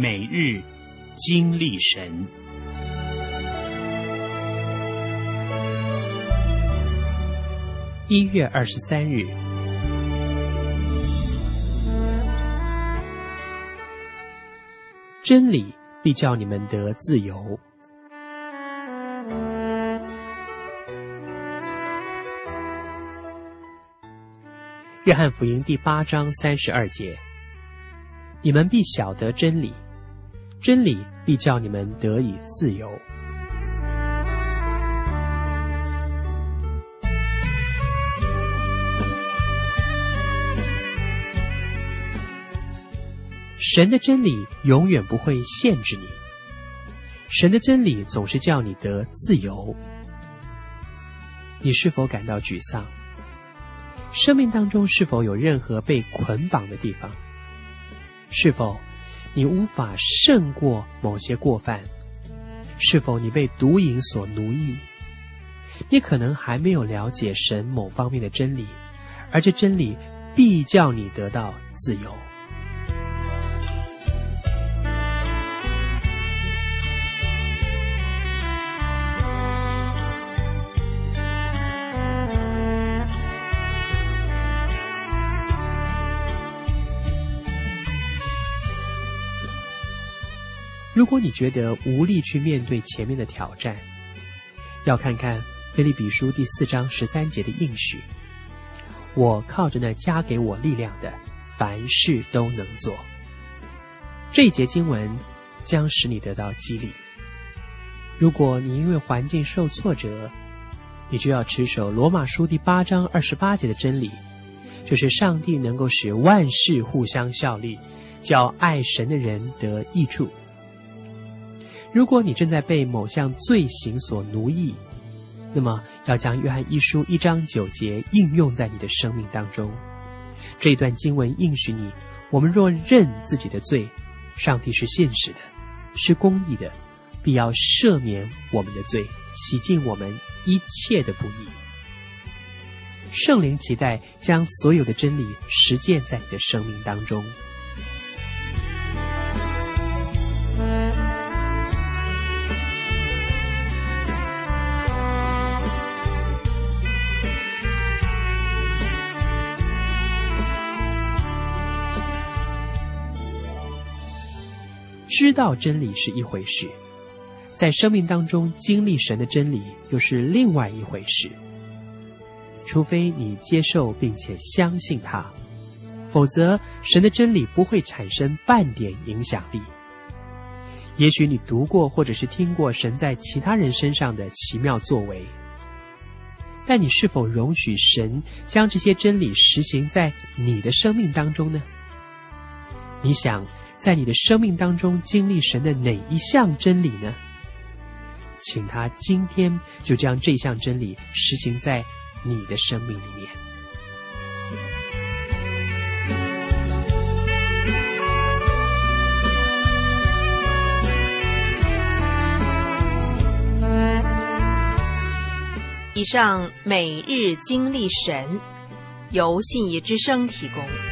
每日经历神。 1月23日，真理必叫你们得自由。约翰福音第8章32节，你们必晓得真理，真理必叫你们得以自由。神的真理永远不会限制你，神的真理总是叫你得自由。你是否感到沮丧？生命当中是否有任何被捆绑的地方？是否你无法胜过某些过犯？是否你被毒瘾所奴役？你可能还没有了解神某方面的真理，而这真理必叫你得到自由。如果你觉得无力去面对前面的挑战，要看看腓立比书第4章13节的应许，我靠着那加给我力量的，凡事都能做。这一节经文将使你得到激励。如果你因为环境受挫折，你就要持守罗马书第8章28节的真理，就是上帝能够使万事互相效力，叫爱神的人得益处。如果你正在被某项罪行所奴役，那么要将约翰一书1章9节应用在你的生命当中。这一段经文应许你，我们若认自己的罪，上帝是信实的，是公义的，必要赦免我们的罪，洗净我们一切的不义。圣灵期待将所有的真理实践在你的生命当中。知道真理是一回事，在生命当中经历神的真理又是另外一回事。除非你接受并且相信它，否则神的真理不会产生半点影响力。也许你读过或者是听过神在其他人身上的奇妙作为，但你是否容许神将这些真理实行在你的生命当中呢？你想在你的生命当中经历神的哪一项真理呢？请他今天就将这项真理实行在你的生命里面。 以上每日经历神，由信义之声提供。